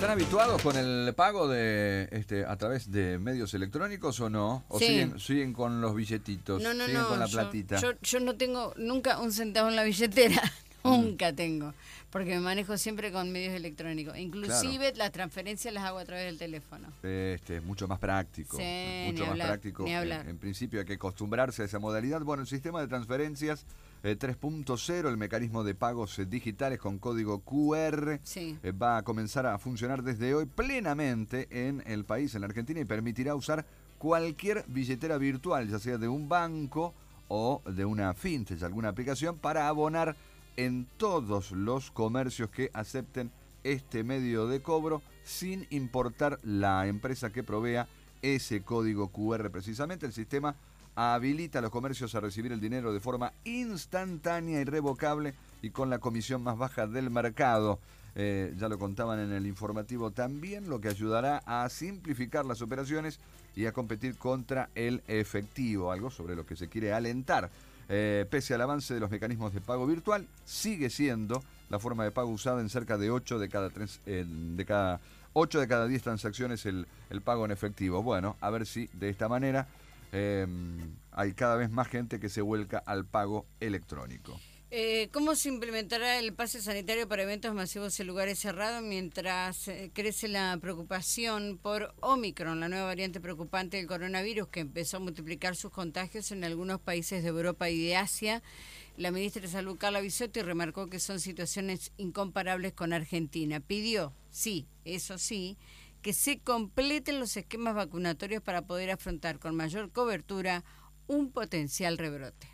¿Están habituados con el pago de a través de medios electrónicos o no? ¿O Sí. siguen con los billetitos? No, ¿Siguen con la platita? Yo no tengo nunca un centavo en la billetera. Nunca tengo. Porque me manejo siempre con medios electrónicos. Inclusive las transferencias las hago a través del teléfono. Es mucho más práctico. Sí, Mucho ni más hablar, práctico. ni hablar. En principio hay que acostumbrarse a esa modalidad. Bueno, el sistema de transferencias 3.0, el mecanismo de pagos digitales con código QR, Sí. va a comenzar a funcionar desde hoy plenamente en el país, en la Argentina, y permitirá usar cualquier billetera virtual, ya sea de un banco o de una fintech, alguna aplicación, para abonar en todos los comercios que acepten este medio de cobro, sin importar la empresa que provea ese código QR. Precisamente el sistema habilita a los comercios a recibir el dinero de forma instantánea, irrevocable y con la comisión más baja del mercado. Ya lo contaban en el informativo también, lo que ayudará a simplificar las operaciones y a competir contra el efectivo, algo sobre lo que se quiere alentar. Pese al avance de los mecanismos de pago virtual, sigue siendo la forma de pago usada en cerca de 8 de cada 10 transacciones el pago en efectivo. Bueno, a ver si de esta manera hay cada vez más gente que se vuelca al pago electrónico. ¿Cómo se implementará el pase sanitario para eventos masivos en lugares cerrados mientras crece la preocupación por Omicron, la nueva variante preocupante del coronavirus que empezó a multiplicar sus contagios en algunos países de Europa y de Asia? La ministra de Salud, Carla Bisotti, remarcó que son situaciones incomparables con Argentina. Pidió, sí, eso sí, que se completen los esquemas vacunatorios para poder afrontar con mayor cobertura un potencial rebrote.